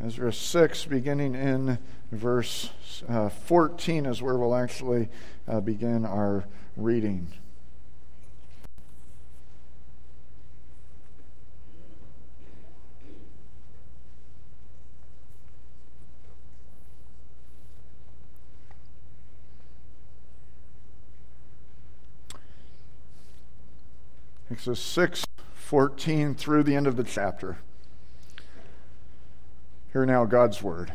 Ezra 6, beginning in verse 14 is where we'll actually begin our reading. Exodus 6:14 through the end of the chapter. Hear now God's word.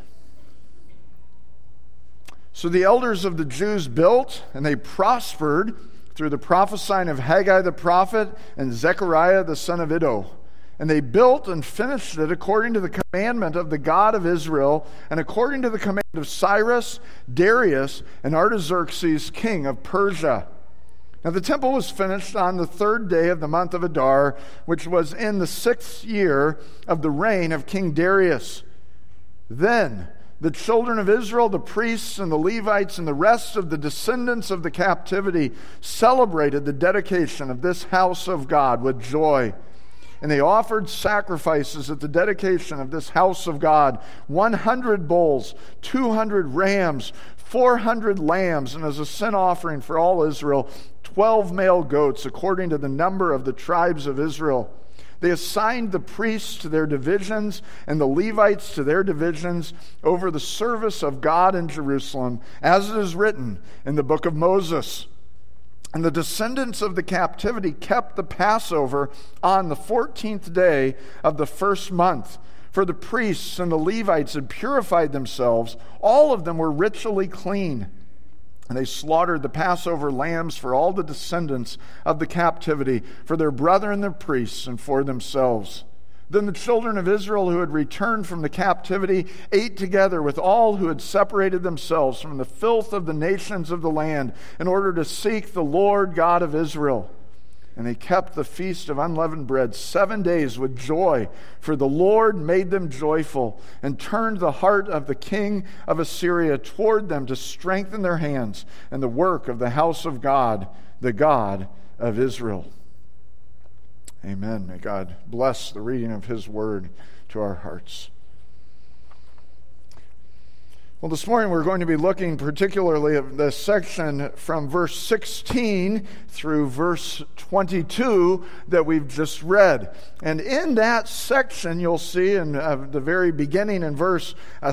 So the elders of the Jews built, and they prospered through the prophesying of Haggai the prophet and Zechariah the son of Iddo. And they built and finished it according to the commandment of the God of Israel, and according to the command of Cyrus, Darius, and Artaxerxes, king of Persia. Now the temple was finished on the 3rd day of the month of Adar, which was in the 6th year of the reign of King Darius. Then the children of Israel, the priests and the Levites and the rest of the descendants of the captivity celebrated the dedication of this house of God with joy. And they offered sacrifices at the dedication of this house of God, 100 bulls, 200 rams, 400 lambs, and as a sin offering for all Israel, 12 male goats, according to the number of the tribes of Israel. They assigned the priests to their divisions and the Levites to their divisions over the service of God in Jerusalem, as it is written in the book of Moses. And the descendants of the captivity kept the Passover on the 14th day of the 1st month. For the priests and the Levites had purified themselves. All of them were ritually clean. And they slaughtered the Passover lambs for all the descendants of the captivity, for their brethren the priests, and for themselves. Then the children of Israel who had returned from the captivity ate together with all who had separated themselves from the filth of the nations of the land in order to seek the Lord God of Israel. And they kept the feast of unleavened bread 7 days with joy, for the Lord made them joyful and turned the heart of the king of Assyria toward them to strengthen their hands and the work of the house of God, the God of Israel. Amen. May God bless the reading of His word to our hearts. Well, this morning we're going to be looking particularly at the section from verse 16 through verse 22 that we've just read. And in that section, you'll see in the very beginning in verse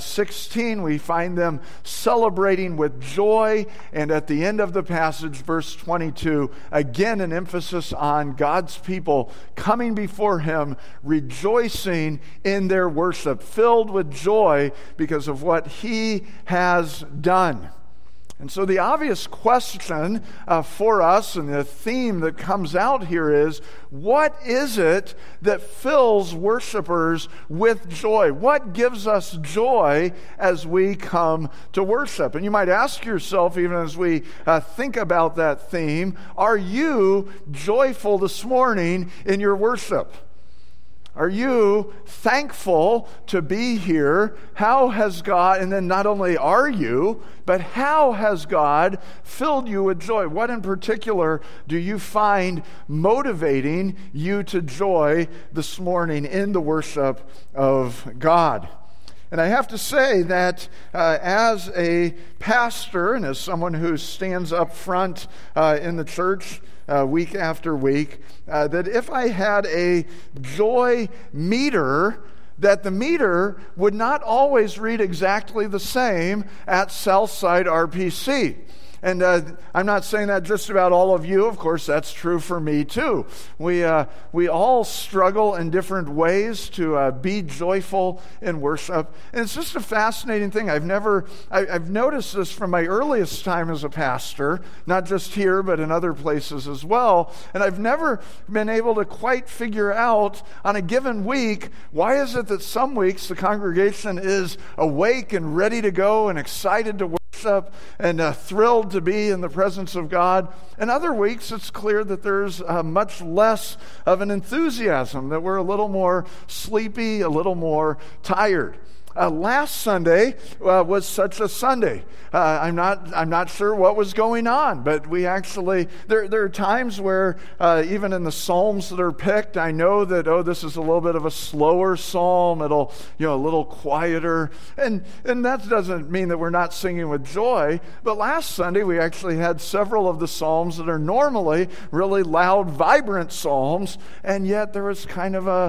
16, we find them celebrating with joy. And at the end of the passage, verse 22, again an emphasis on God's people coming before Him, rejoicing in their worship, filled with joy because of what He has done. And so the obvious question for us, and the theme that comes out here is, what is it that fills worshipers with joy? What gives us joy as we come to worship? And you might ask yourself, even as we think about that theme, are you joyful this morning in your worship? Are you thankful to be here? How has God, and then not only are you, but how has God filled you with joy? What in particular do you find motivating you to joy this morning in the worship of God? And I have to say that as a pastor and as someone who stands up front in the church week after week, that if I had a joy meter, that the meter would not always read exactly the same at Southside RPC. And I'm not saying that just about all of you. Of course, that's true for me too. We all struggle in different ways to be joyful in worship. And it's just a fascinating thing. I've noticed this from my earliest time as a pastor, not just here, but in other places as well. And I've never been able to quite figure out on a given week, why is it that some weeks the congregation is awake and ready to go and excited to worship and thrilled to be in the presence of God. And other weeks it's clear that there's much less of an enthusiasm, that we're a little more sleepy, a little more tired. last Sunday was such a Sunday. I'm not sure what was going on, but we actually, there are times where even in the Psalms that are picked, I know that, this is a little bit of a slower psalm. It'll, a little quieter. And that doesn't mean that we're not singing with joy. But last Sunday, we actually had several of the psalms that are normally really loud, vibrant psalms, and yet there was kind of a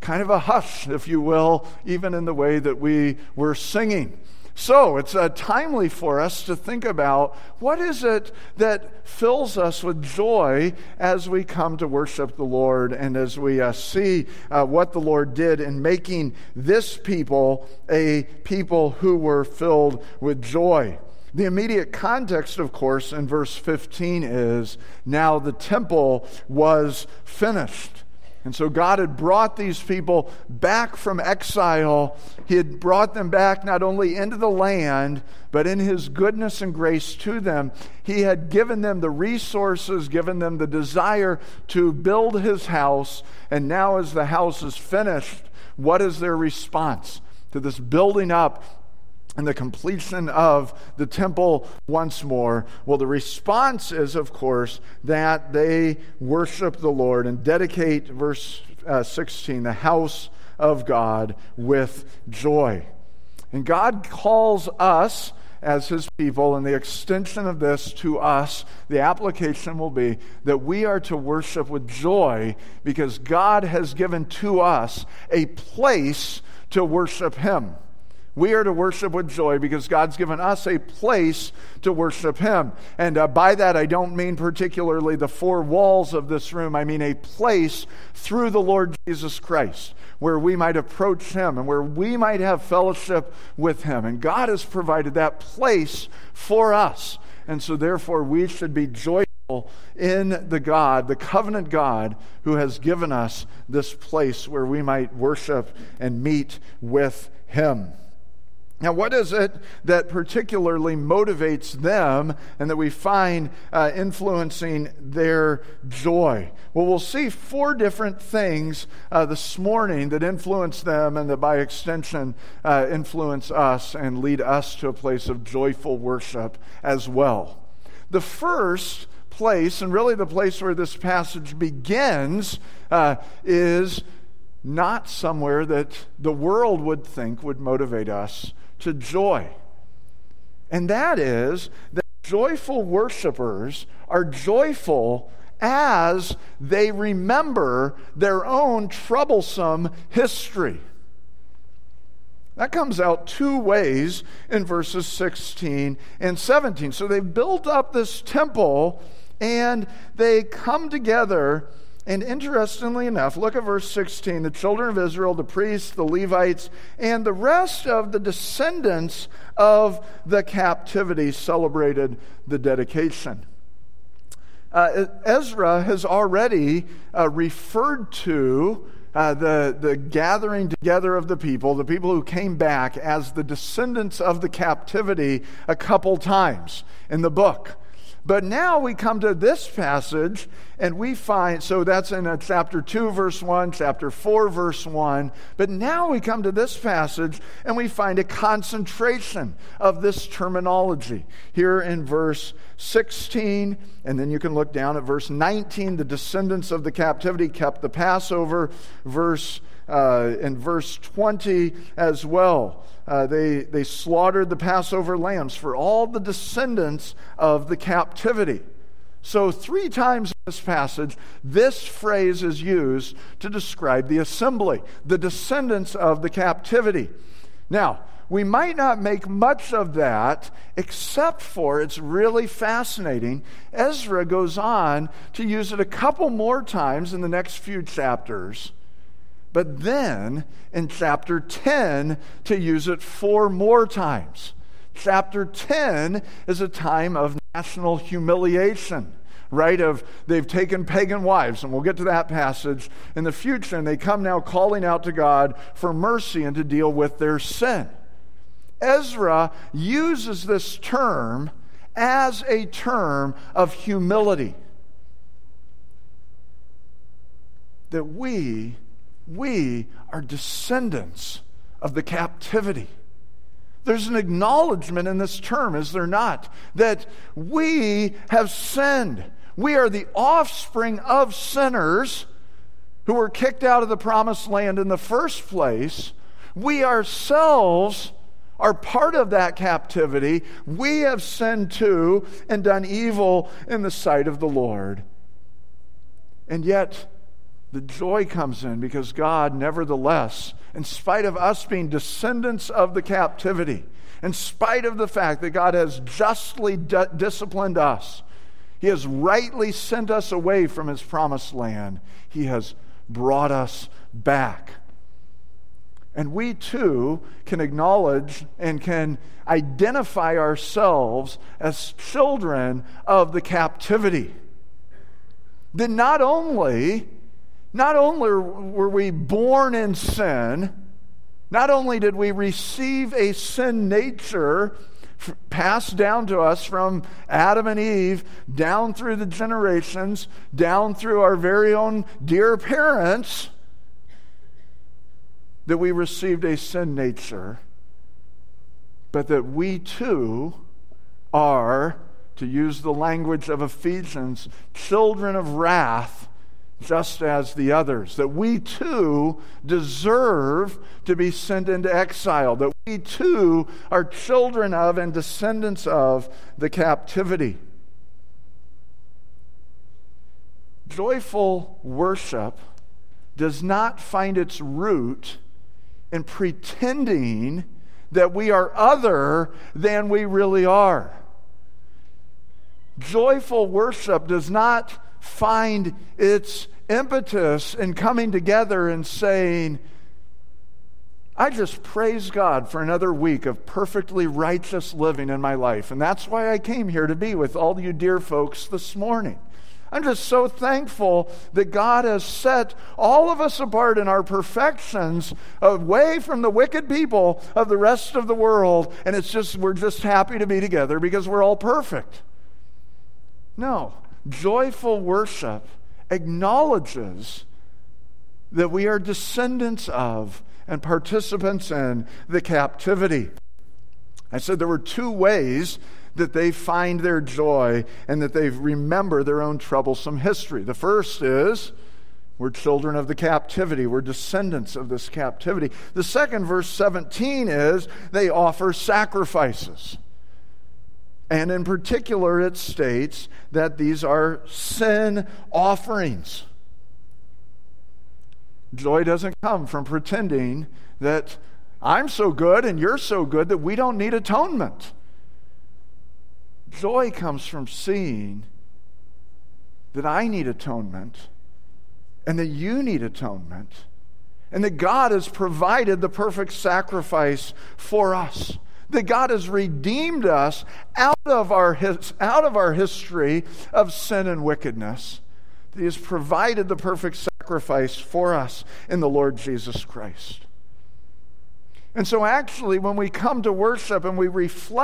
hush, if you will, even in the way that we were singing. So it's timely for us to think about what is it that fills us with joy as we come to worship the Lord and as we see what the Lord did in making this people a people who were filled with joy. The immediate context, of course, in verse 15 is, now the temple was finished. And so God had brought these people back from exile. He had brought them back not only into the land, but in His goodness and grace to them, He had given them the resources, given them the desire to build His house. And now as the house is finished, what is their response to this building up and the completion of the temple once more? Well, the response is, of course, that they worship the Lord and dedicate, verse 16, the house of God with joy. And God calls us as His people, and the extension of this to us, the application will be that we are to worship with joy because God has given to us a place to worship Him. We are to worship with joy because God's given us a place to worship Him. And by that, I don't mean particularly the four walls of this room. I mean a place through the Lord Jesus Christ where we might approach Him and where we might have fellowship with Him. And God has provided that place for us. And so therefore, we should be joyful in the God, the covenant God, who has given us this place where we might worship and meet with Him. Now, what is it that particularly motivates them and that we find influencing their joy? Well, we'll see four different things this morning that influence them and that by extension influence us and lead us to a place of joyful worship as well. The first place, and really the place where this passage begins, is not somewhere that the world would think would motivate us to joy. And that is that joyful worshipers are joyful as they remember their own troublesome history. That comes out two ways in verses 16 and 17. So they've built up this temple and they come together. And interestingly enough, look at verse 16. The children of Israel, the priests, the Levites, and the rest of the descendants of the captivity celebrated the dedication. Ezra has already referred to the gathering together of the people who came back, as the descendants of the captivity a couple times in the book. But now we come to this passage and we find, so that's in chapter 2, verse 1, chapter 4, verse 1. But now we come to this passage and we find a concentration of this terminology. Here in verse 16, and then you can look down at verse 19, the descendants of the captivity kept the Passover. In verse 20 as well. They slaughtered the Passover lambs for all the descendants of the captivity. So 3 times in this passage, this phrase is used to describe the assembly, the descendants of the captivity. Now, we might not make much of that, except for, it's really fascinating, Ezra goes on to use it a couple more times in the next few chapters. But then, in chapter 10, to use it 4 more times. Chapter 10 is a time of national humiliation, right? They've taken pagan wives, and we'll get to that passage in the future, and they come now calling out to God for mercy and to deal with their sin. Ezra uses this term as a term of humility. That we are descendants of the captivity. There's an acknowledgement in this term, is there not? That we have sinned. We are the offspring of sinners who were kicked out of the promised land in the first place. We ourselves are part of that captivity. We have sinned too and done evil in the sight of the Lord. And yet, the joy comes in because God, nevertheless, in spite of us being descendants of the captivity, in spite of the fact that God has justly disciplined us, He has rightly sent us away from His promised land, He has brought us back. And we too can acknowledge and can identify ourselves as children of the captivity. That not only were we born in sin, not only did we receive a sin nature passed down to us from Adam and Eve, down through the generations, down through our very own dear parents, that we received a sin nature, but that we too are, to use the language of Ephesians, children of wrath, just as the others. That we too deserve to be sent into exile. That we too are children of and descendants of the captivity. Joyful worship does not find its root in pretending that we are other than we really are. Joyful worship does not find its impetus in coming together and saying, I just praise God for another week of perfectly righteous living in my life. And that's why I came here to be with all you dear folks this morning. I'm just so thankful that God has set all of us apart in our perfections away from the wicked people of the rest of the world. And we're just happy to be together because we're all perfect. No, joyful worship acknowledges that we are descendants of and participants in the captivity. I said there were two ways that they find their joy and that they remember their own troublesome history. The first is, we're children of the captivity. We're descendants of this captivity. The second, verse 17, is they offer sacrifices. And in particular, it states that these are sin offerings. Joy doesn't come from pretending that I'm so good and you're so good that we don't need atonement. Joy comes from seeing that I need atonement and that you need atonement and that God has provided the perfect sacrifice for us. That God has redeemed us out of our history of sin and wickedness. That He has provided the perfect sacrifice for us in the Lord Jesus Christ. And so actually, when we come to worship and we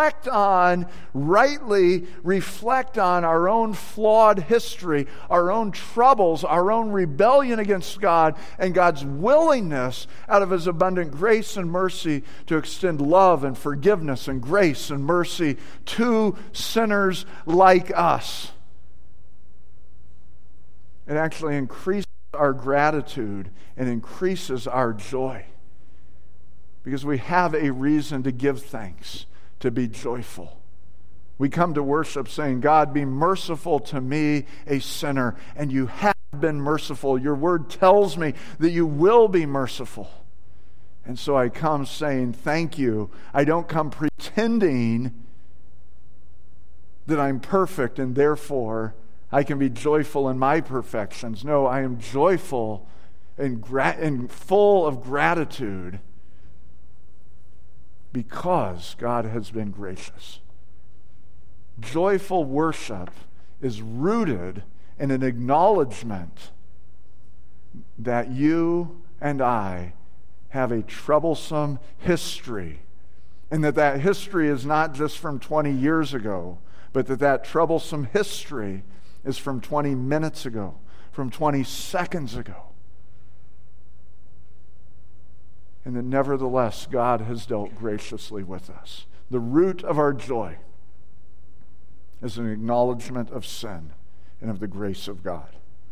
rightly reflect on our own flawed history, our own troubles, our own rebellion against God, and God's willingness out of His abundant grace and mercy to extend love and forgiveness and grace and mercy to sinners like us, it actually increases our gratitude and increases our joy. Because we have a reason to give thanks, to be joyful. We come to worship saying, God, be merciful to me, a sinner. And you have been merciful. Your word tells me that you will be merciful. And so I come saying, thank you. I don't come pretending that I'm perfect and therefore I can be joyful in my perfections. No, I am joyful and full of gratitude because God has been gracious. Joyful worship is rooted in an acknowledgement that you and I have a troublesome history, and that history is not just from 20 years ago, but that troublesome history is from 20 minutes ago, from 20 seconds ago. and that nevertheless God has dealt graciously with us. The root of our joy is an acknowledgement of sin and of the grace of God.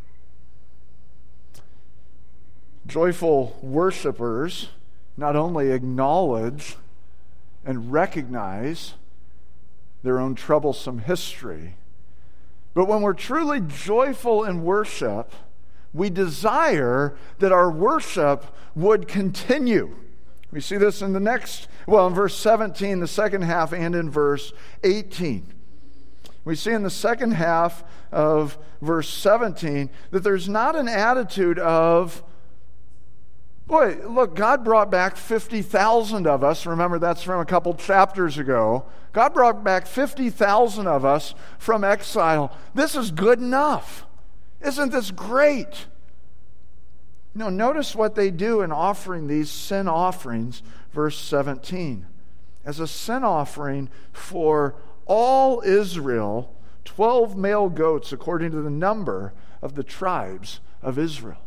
Joyful worshipers not only acknowledge and recognize their own troublesome history, but when we're truly joyful in worship, we desire that our worship would continue. We see this in in verse 17, the second half, and in verse 18. We see in the second half of verse 17 that there's not an attitude of, boy, look, God brought back 50,000 of us. Remember, that's from a couple chapters ago. God brought back 50,000 of us from exile. This is good enough. Isn't this great? No, notice what they do in offering these sin offerings, verse 17. As a sin offering for all Israel, 12 male goats according to the number of the tribes of Israel.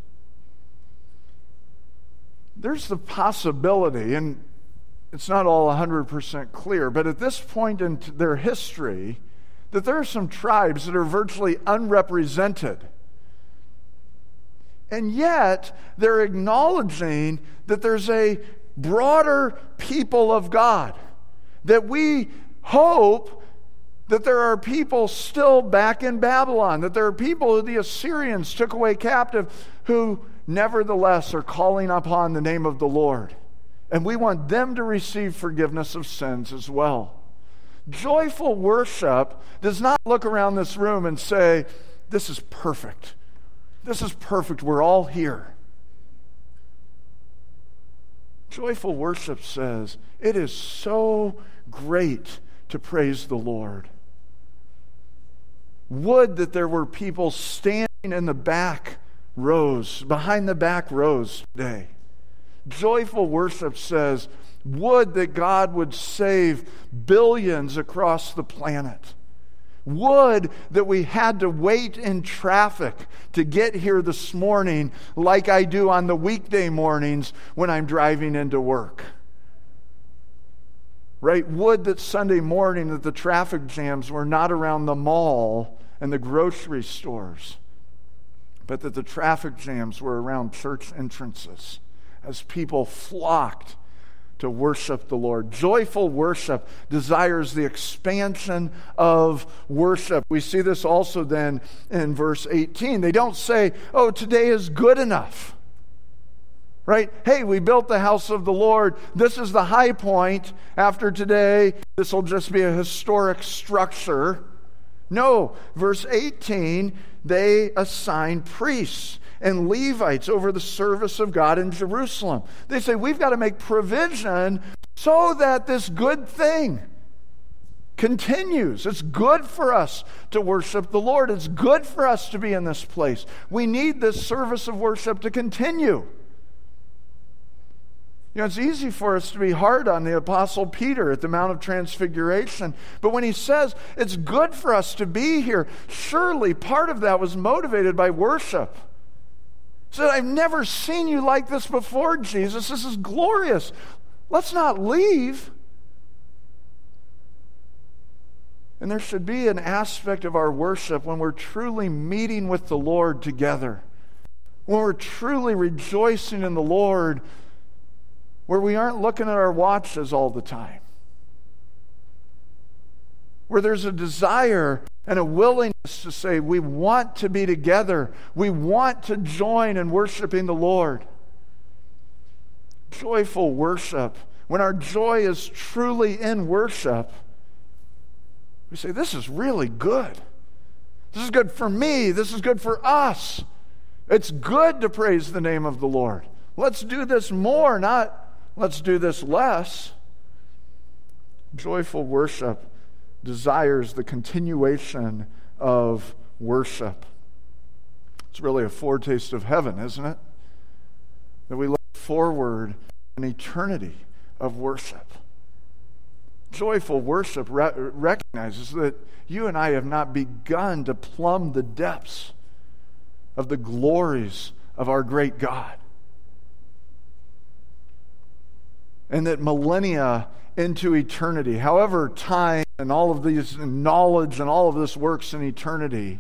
There's the possibility, and it's not all 100% clear, but at this point in their history, that there are some tribes that are virtually unrepresented. And yet, they're acknowledging that there's a broader people of God, that we hope that there are people still back in Babylon, that there are people who the Assyrians took away captive who nevertheless are calling upon the name of the Lord. And we want them to receive forgiveness of sins as well. Joyful worship does not look around this room and say, this is perfect. This is perfect. We're all here. Joyful worship says, it is so great to praise the Lord. Would that there were people standing in the back rows, behind the back rows today. Joyful worship says, would that God would save billions across the planet. Would that we had to wait in traffic to get here this morning like I do on the weekday mornings when I'm driving into work. Right? Would that Sunday morning that the traffic jams were not around the mall and the grocery stores, but that the traffic jams were around church entrances as people flocked to worship the Lord. Joyful worship desires the expansion of worship. We see this also then in verse 18. They don't say, oh, today is good enough. Right? Hey, we built the house of the Lord. This is the high point. After today, this will just be a historic structure. No, verse 18, they assign priests and Levites over the service of God in Jerusalem. They say, we've got to make provision so that this good thing continues. It's good for us to worship the Lord. It's good for us to be in this place. We need this service of worship to continue. You know, it's easy for us to be hard on the Apostle Peter at the Mount of Transfiguration. But when he says it's good for us to be here, surely part of that was motivated by worship. He said, I've never seen you like this before, Jesus. This is glorious. Let's not leave. And there should be an aspect of our worship when we're truly meeting with the Lord together, when we're truly rejoicing in the Lord, where we aren't looking at our watches all the time, where there's a desire and a willingness to say, we want to be together. We want to join in worshiping the Lord. Joyful worship. When our joy is truly in worship, we say, this is really good. This is good for me. This is good for us. It's good to praise the name of the Lord. Let's do this more, not let's do this less. Joyful worship desires the continuation of worship. It's really a foretaste of heaven, isn't it? That we look forward an eternity of worship. Joyful worship recognizes that you and I have not begun to plumb the depths of the glories of our great God. and that millennia into eternity, however time and all of these knowledge and all of this works in eternity,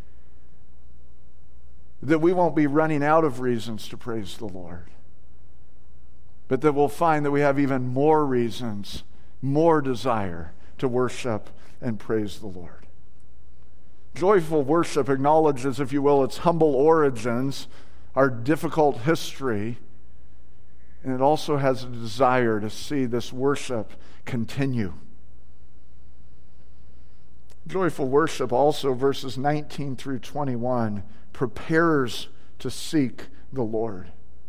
that we won't be running out of reasons to praise the Lord, but that we'll find that we have even more reasons, more desire to worship and praise the Lord. Joyful worship acknowledges, if you will, its humble origins, our difficult history, and it also has a desire to see this worship continue. Joyful worship also, verses 19 through 21, prepares to seek the Lord.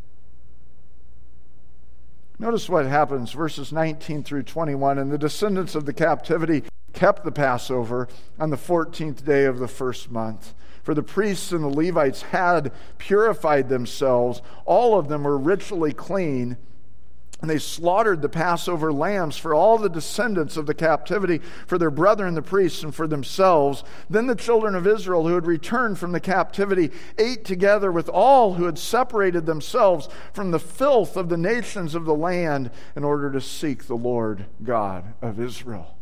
Notice what happens, verses 19 through 21. And the descendants of the captivity kept the Passover on the 14th day of the first month. For the priests and the Levites had purified themselves. All of them were ritually clean. And they slaughtered the Passover lambs for all the descendants of the captivity, for their brethren the priests, and for themselves. Then the children of Israel who had returned from the captivity ate together with all who had separated themselves from the filth of the nations of the land in order to seek the Lord God of Israel.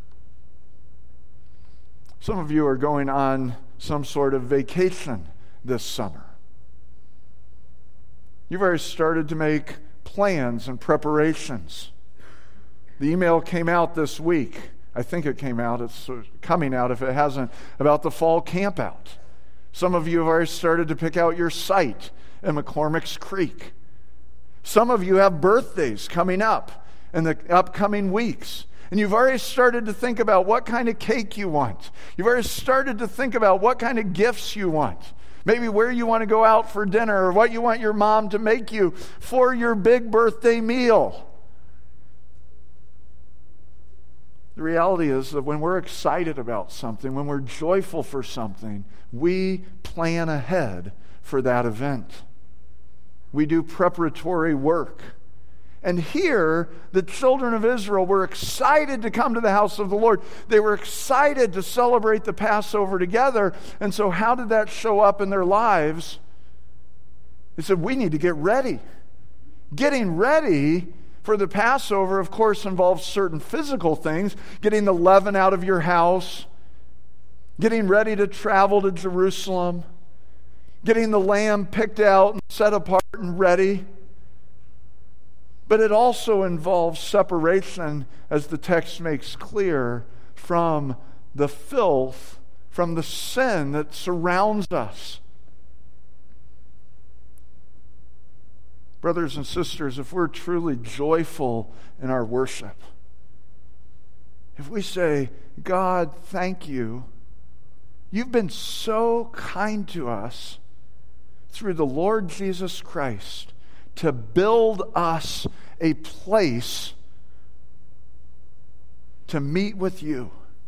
Some of you are going on some sort of vacation this summer. You've already started to make plans and preparations. The email came out this week. I think it came out. It's coming out if it hasn't, about the fall camp out. Some of you have already started to pick out your site in McCormick's Creek. Some of you have birthdays coming up in the upcoming weeks. And you've already started to think about what kind of cake you want. You've already started to think about what kind of gifts you want. Maybe where you want to go out for dinner, or what you want your mom to make you for your big birthday meal. The reality is that when we're excited about something, when we're joyful for something, we plan ahead for that event. We do preparatory work. And here, the children of Israel were excited to come to the house of the Lord. They were excited to celebrate the Passover together. And so how did that show up in their lives? They said, we need to get ready. Getting ready for the Passover, of course, involves certain physical things. Getting the leaven out of your house. Getting ready to travel to Jerusalem. Getting the lamb picked out and set apart and ready. But it also involves separation, as the text makes clear, from the filth, from the sin that surrounds us. Brothers and sisters, if we're truly joyful in our worship, if we say, God, thank you, you've been so kind to us through the Lord Jesus Christ, to build us a place to meet with you.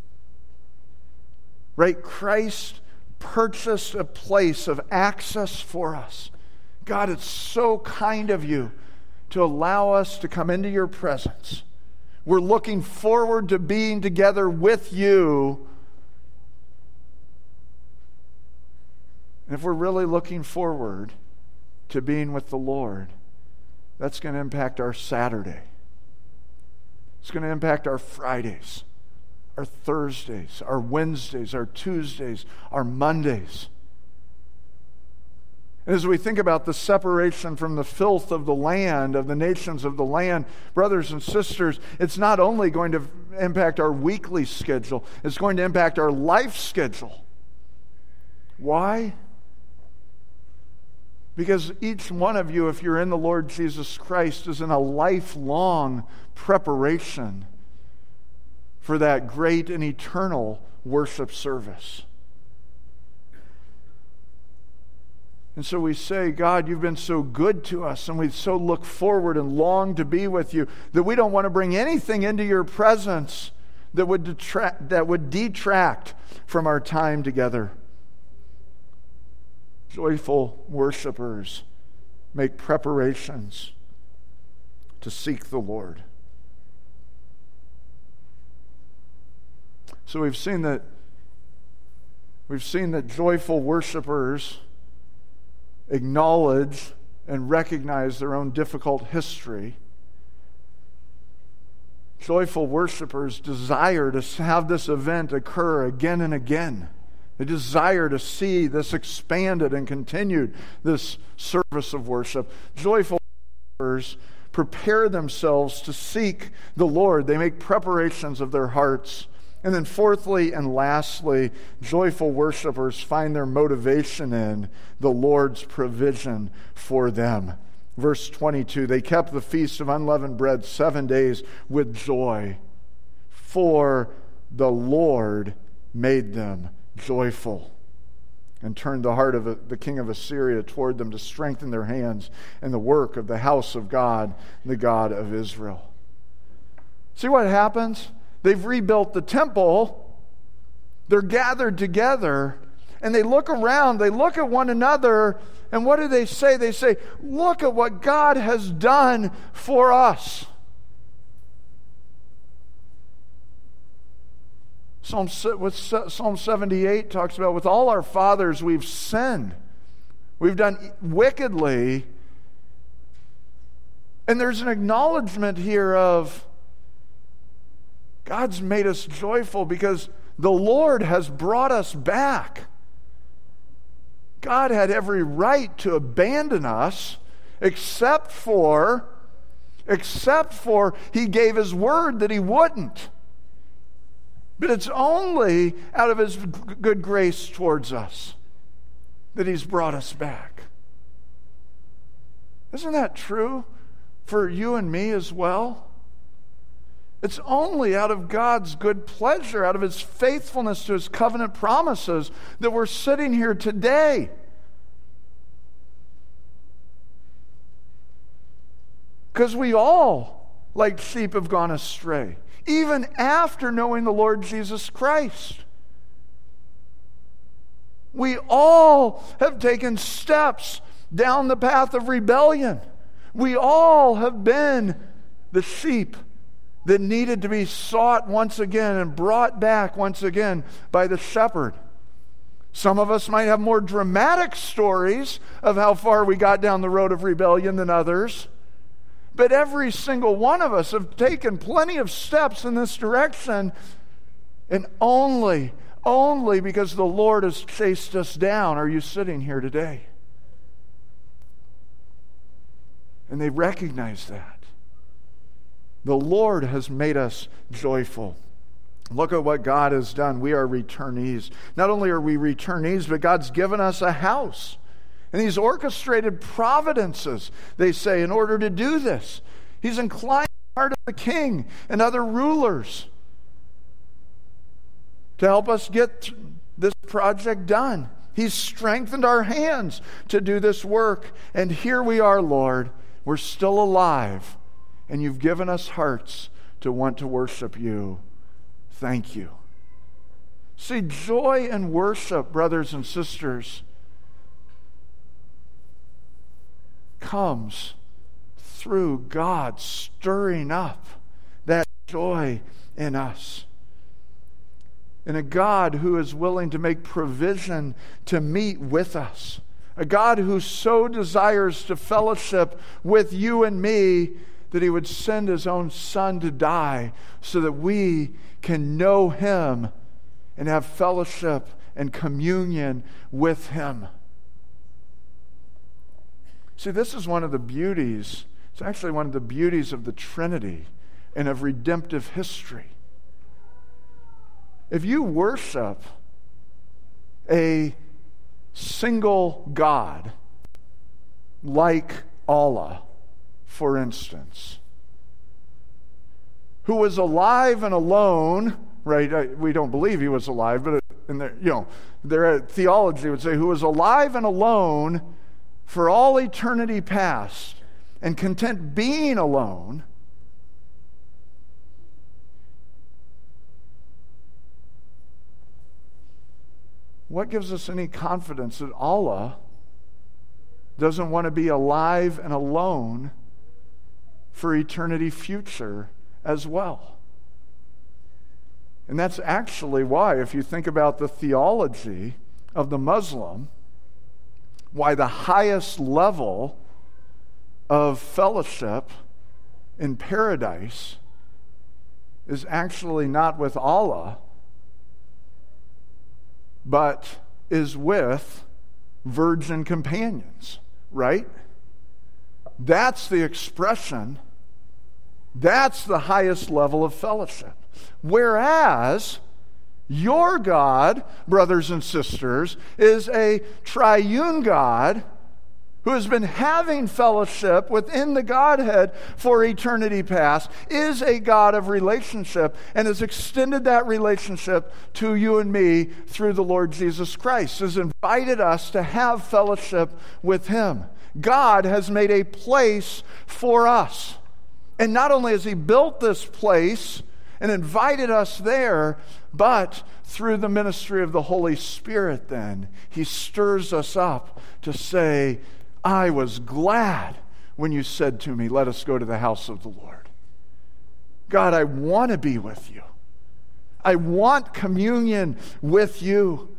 Right? Christ purchased a place of access for us. God, it's so kind of you to allow us to come into your presence. We're looking forward to being together with you. And if we're really looking forward to being with the Lord, that's going to impact our Saturday. It's going to impact our Fridays, our Thursdays, our Wednesdays, our Tuesdays, our Mondays. And as we think about the separation from the filth of the land, of the nations of the land, brothers and sisters, it's not only going to impact our weekly schedule, it's going to impact our life schedule. Why? Because each one of you, if you're in the Lord Jesus Christ, is in a lifelong preparation for that great and eternal worship service. And so we say, God, you've been so good to us, and we so look forward and long to be with you, that we don't want to bring anything into your presence that would detract from our time together. Joyful worshipers make preparations to seek the Lord. So we've seen that joyful worshipers acknowledge and recognize their own difficult history. Joyful worshipers desire to have this event occur again and again. They desire to see this expanded and continued, this service of worship. Joyful worshipers prepare themselves to seek the Lord. They make preparations of their hearts. And then fourthly and lastly, joyful worshipers find their motivation in the Lord's provision for them. Verse 22, they kept the feast of unleavened bread 7 days with joy, for the Lord made them joyful, and turned the heart of the king of Assyria toward them to strengthen their hands in the work of the house of God, the God of Israel. See what happens? They've rebuilt the temple. They're gathered together, and they look around, they look at one another, and what do they say? They say, look at what God has done for us. Psalm 78 talks about, with all our fathers we've sinned. We've done wickedly. And there's an acknowledgement here of God's made us joyful because the Lord has brought us back. God had every right to abandon us except for He gave His word that He wouldn't. But it's only out of His good grace towards us that He's brought us back. Isn't that true for you and me as well? It's only out of God's good pleasure, out of His faithfulness to His covenant promises, that we're sitting here today. Because we all, like sheep, have gone astray, even after knowing the Lord Jesus Christ. We all have taken steps down the path of rebellion. We all have been the sheep that needed to be sought once again and brought back once again by the shepherd. Some of us might have more dramatic stories of how far we got down the road of rebellion than others. But every single one of us have taken plenty of steps in this direction, and only because the Lord has chased us down are you sitting here today. And they recognize that. The Lord has made us joyful. Look at what God has done. We are returnees. Not only are we returnees, but God's given us a house. And He's orchestrated providences, they say, in order to do this. He's inclined the heart of the king and other rulers to help us get this project done. He's strengthened our hands to do this work. And here we are, Lord. We're still alive. And You've given us hearts to want to worship You. Thank You. See, joy and worship, brothers and sisters, comes through God stirring up that joy in us. And a God who is willing to make provision to meet with us. A God who so desires to fellowship with you and me that He would send His own Son to die so that we can know Him and have fellowship and communion with Him. See, this is one of the beauties. It's actually one of the beauties of the Trinity and of redemptive history. If you worship a single God, like Allah, for instance, who was alive and alone, right? We don't believe He was alive, but in their theology would say, who was alive and alone for all eternity past, and content being alone, what gives us any confidence that Allah doesn't want to be alive and alone for eternity future as well? And that's actually why, if you think about the theology of the Muslim, why the highest level of fellowship in paradise is actually not with Allah, but is with virgin companions, right? That's the expression. That's the highest level of fellowship. Whereas your God, brothers and sisters, is a triune God who has been having fellowship within the Godhead for eternity past, is a God of relationship, and has extended that relationship to you and me through the Lord Jesus Christ, has invited us to have fellowship with Him. God has made a place for us. And not only has He built this place and invited us there, but through the ministry of the Holy Spirit then, He stirs us up to say, I was glad when you said to me, let us go to the house of the Lord. God, I want to be with you. I want communion with you.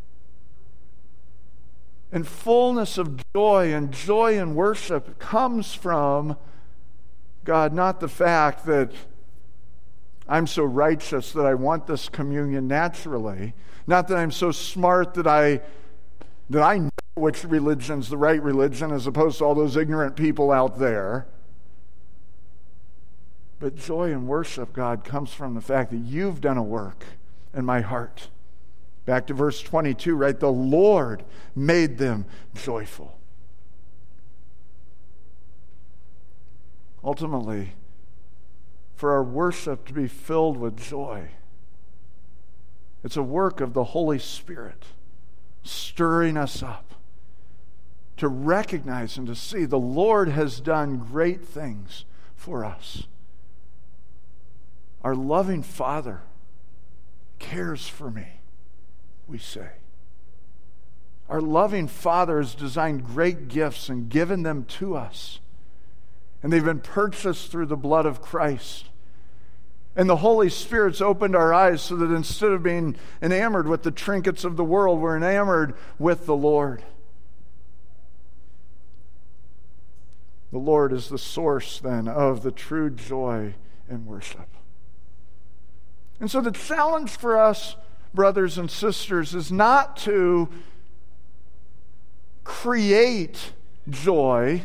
And fullness of joy and joy in worship comes from, God, not the fact that I'm so righteous that I want this communion naturally, not that I'm so smart that I know which religion's the right religion as opposed to all those ignorant people out there. But joy in worship, God, comes from the fact that you've done a work in my heart. Back to verse 22, right? The Lord made them joyful. Ultimately, for our worship to be filled with joy, it's a work of the Holy Spirit stirring us up to recognize and to see the Lord has done great things for us. Our loving Father cares for me, we say. Our loving Father has designed great gifts and given them to us. And they've been purchased through the blood of Christ. And the Holy Spirit's opened our eyes so that instead of being enamored with the trinkets of the world, we're enamored with the Lord. The Lord is the source, then, of the true joy in worship. And so the challenge for us, brothers and sisters, is not to create joy,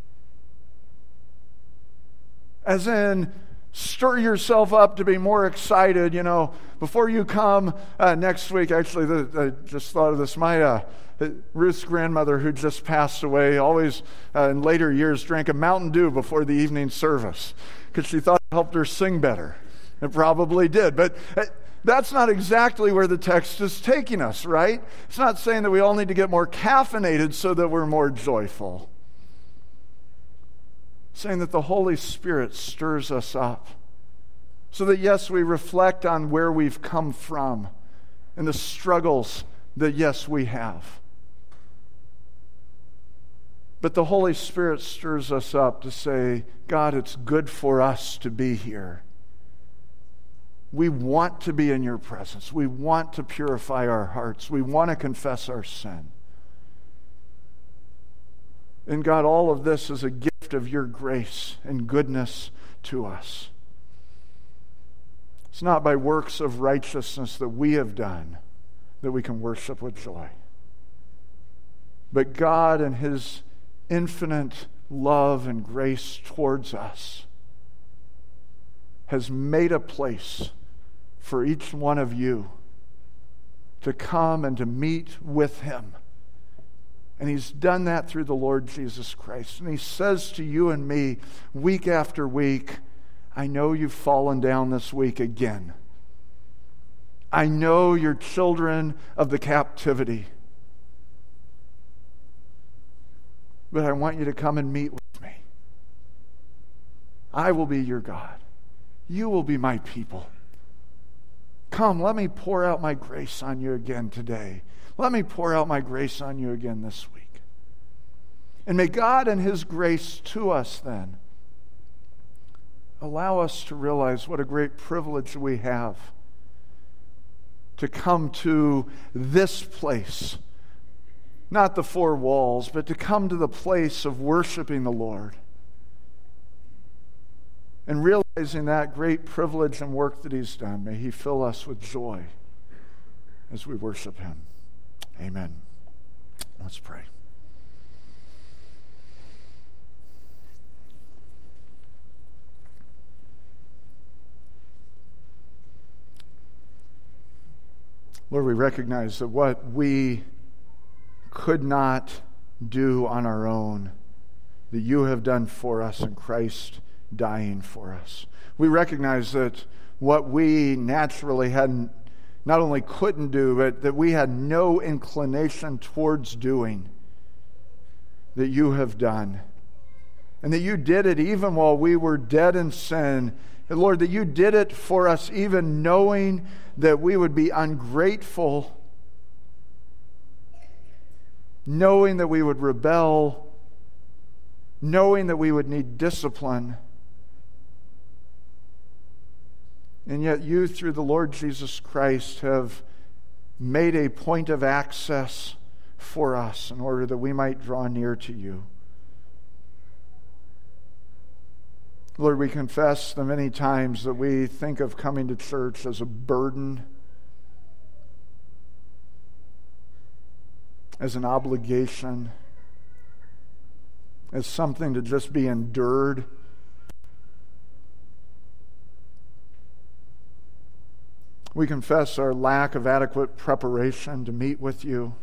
as in stir yourself up to be more excited, before you come next week. Actually, I just thought of this. Ruth's grandmother, who just passed away, always in later years drank a Mountain Dew before the evening service because she thought it helped her sing better. It probably did. But that's not exactly where the text is taking us, right? It's not saying that we all need to get more caffeinated so that we're more joyful. Saying that the Holy Spirit stirs us up so that, yes, we reflect on where we've come from and the struggles that, yes, we have. But the Holy Spirit stirs us up to say, God, it's good for us to be here. We want to be in your presence. We want to purify our hearts. We want to confess our sin. And God, all of this is a gift of your grace and goodness to us. It's not by works of righteousness that we have done that we can worship with joy. But God, in His infinite love and grace towards us, has made a place for each one of you to come and to meet with Him. And He's done that through the Lord Jesus Christ. And He says to you and me, week after week, I know you've fallen down this week again. I know you're children of the captivity. But I want you to come and meet with me. I will be your God. You will be my people. Come, let me pour out my grace on you again today. Let me pour out my grace on you again this week. And may God and His grace to us then allow us to realize what a great privilege we have to come to this place. Not the four walls, but to come to the place of worshiping the Lord. And realize Recognizing that great privilege and work that he's done, may he fill us with joy as we worship him. Amen. Let's pray. Lord, we recognize that what we could not do on our own, that you have done for us in Christ dying for us. We recognize that what we naturally hadn't, not only couldn't do, but that we had no inclination towards doing, that you have done. And that you did it even while we were dead in sin. And Lord, that you did it for us even knowing that we would be ungrateful, knowing that we would rebel, knowing that we would need discipline. And yet you, through the Lord Jesus Christ, have made a point of access for us in order that we might draw near to you. Lord, we confess the many times that we think of coming to church as a burden, as an obligation, as something to just be endured. We confess our lack of adequate preparation to meet with you.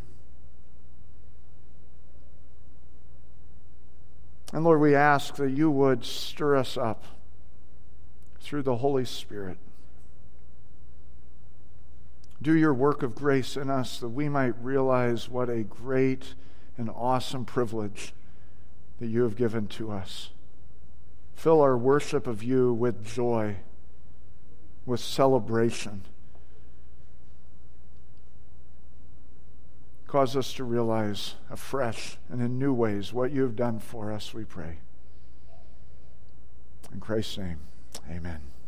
And Lord, we ask that you would stir us up through the Holy Spirit. Do your work of grace in us that we might realize what a great and awesome privilege that you have given to us. Fill our worship of you with joy, with celebration. Cause us to realize afresh and in new ways what you have done for us, we pray. In Christ's name, amen.